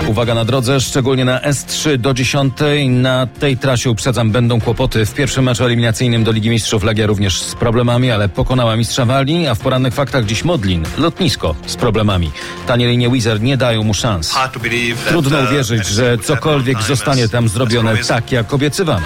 Uwaga na drodze, szczególnie na S3 do 10. Na tej trasie, uprzedzam, będą kłopoty. W pierwszym meczu eliminacyjnym do Ligi Mistrzów Legia również z problemami, ale pokonała mistrza Walii, a w porannych faktach dziś Modlin, lotnisko z problemami. Tanie linie Wizz Air nie dają mu szans. Trudno uwierzyć, że cokolwiek zostanie tam zrobione tak, jak obiecywano.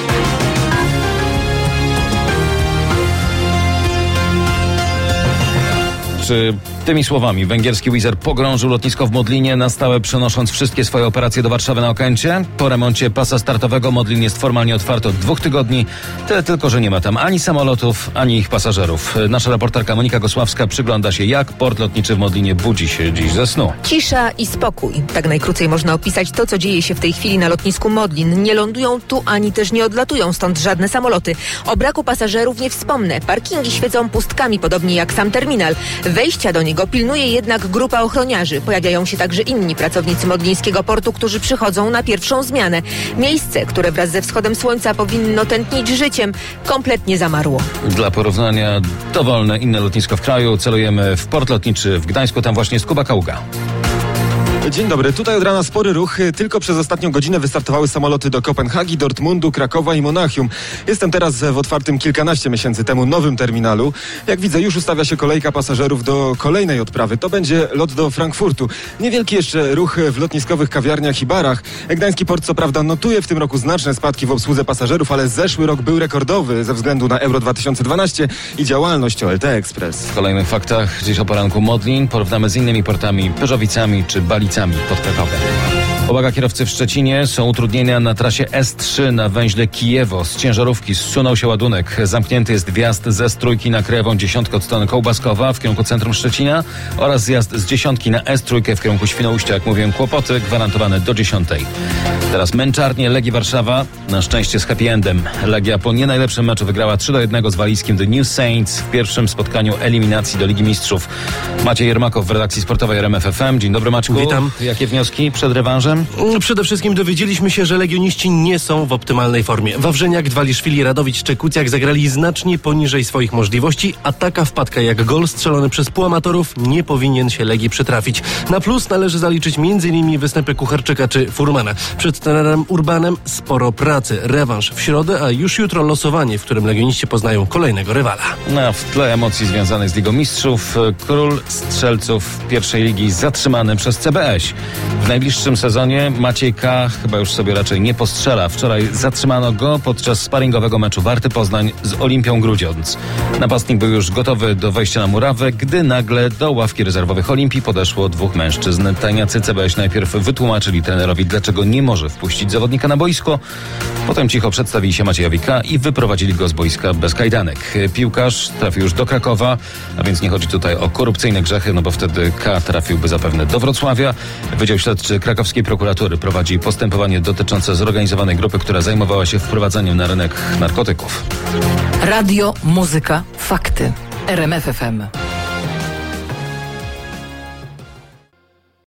Czy tymi słowami węgierski Wizz Air pogrążył lotnisko w Modlinie, na stałe przenosząc wszystkie swoje operacje do Warszawy na Okęcie? Po remoncie pasa startowego Modlin jest formalnie otwarty od 2 tygodni. Tyle tylko, że nie ma tam ani samolotów, ani ich pasażerów. Nasza reporterka Monika Gosławska przygląda się, jak port lotniczy w Modlinie budzi się dziś ze snu. Cisza i spokój. Tak najkrócej można opisać to, co dzieje się w tej chwili na lotnisku Modlin. Nie lądują tu, ani też nie odlatują stąd żadne samoloty. O braku pasażerów nie wspomnę. Parkingi świecą pustkami, podobnie jak sam terminal. Wejścia do niego pilnuje jednak grupa ochroniarzy. Pojawiają się także inni pracownicy modlińskiego portu, którzy przychodzą na pierwszą zmianę. Miejsce, które wraz ze wschodem słońca powinno tętnić życiem, kompletnie zamarło. Dla porównania, dowolne inne lotnisko w kraju. Celujemy w port lotniczy w Gdańsku, tam właśnie jest Kuba Kaługa. Dzień dobry. Tutaj od rana spory ruch. Tylko przez ostatnią godzinę wystartowały samoloty do Kopenhagi, Dortmundu, Krakowa i Monachium. Jestem teraz w otwartym kilkanaście miesięcy temu nowym terminalu. Jak widzę, już ustawia się kolejka pasażerów do kolejnej odprawy. To będzie lot do Frankfurtu. Niewielki jeszcze ruch w lotniskowych kawiarniach i barach. Gdański port co prawda notuje w tym roku znaczne spadki w obsłudze pasażerów, ale zeszły rok był rekordowy ze względu na Euro 2012 i działalność OLT Express. W kolejnych faktach dziś o poranku Modlin porównamy z innymi portami, Pyrzowicami czy Balicami pod Krakowem. Uwaga, kierowcy w Szczecinie, są utrudnienia na trasie S3 na węźle Kijewo. Z ciężarówki zsunął się ładunek. Zamknięty jest wjazd ze Strójki na Krajową 10 od strony Kołbaskowa w kierunku centrum Szczecina oraz zjazd z 10 na S3 w kierunku Świnoujścia. Jak mówiłem, kłopoty gwarantowane do 10. Teraz męczarnie Legii Warszawa, na szczęście z happy endem. Legia po nie najlepszym meczu wygrała 3-1 z walijskim The New Saints w pierwszym spotkaniu eliminacji do Ligi Mistrzów. Maciej Jermakow w redakcji sportowej RMF FM. Dzień dobry, Maćku. Witam. Jakie wnioski przed rewanżem? Przede wszystkim dowiedzieliśmy się, że legioniści nie są w optymalnej formie. Wawrzyniak, Dwaliszwili, Radowicz czy Kucjak zagrali znacznie poniżej swoich możliwości, a taka wpadka jak gol strzelony przez półamatorów nie powinien się Legii przytrafić. Na plus należy zaliczyć m.in. występy Kucharczyka czy Furmana. Przed trenerem Urbanem sporo pracy. Rewanż w środę, a już jutro losowanie, w którym legioniści poznają kolejnego rywala. A w tle emocji związanych z Ligą Mistrzów, król strzelców pierwszej ligi zatrzymany przez CBŚ. W najbliższym sezonie Maciej K. chyba już sobie raczej nie postrzela. Wczoraj zatrzymano go podczas sparingowego meczu Warty Poznań z Olimpią Grudziądz. Napastnik był już gotowy do wejścia na murawę, gdy nagle do ławki rezerwowych Olimpii podeszło 2 mężczyzn. Tajniacy CBŚ najpierw wytłumaczyli trenerowi, dlaczego nie może wpuścić zawodnika na boisko. Potem cicho przedstawili się Maciejowi K. i wyprowadzili go z boiska bez kajdanek. Piłkarz trafił już do Krakowa, a więc nie chodzi tutaj o korupcyjne grzechy, no bo wtedy K. trafiłby zapewne do Wrocławia. Wydział Śledczy Krakowskiej Prokuratury prowadzi postępowanie dotyczące zorganizowanej grupy, która zajmowała się wprowadzaniem na rynek narkotyków. Radio, muzyka, fakty. RMF FM.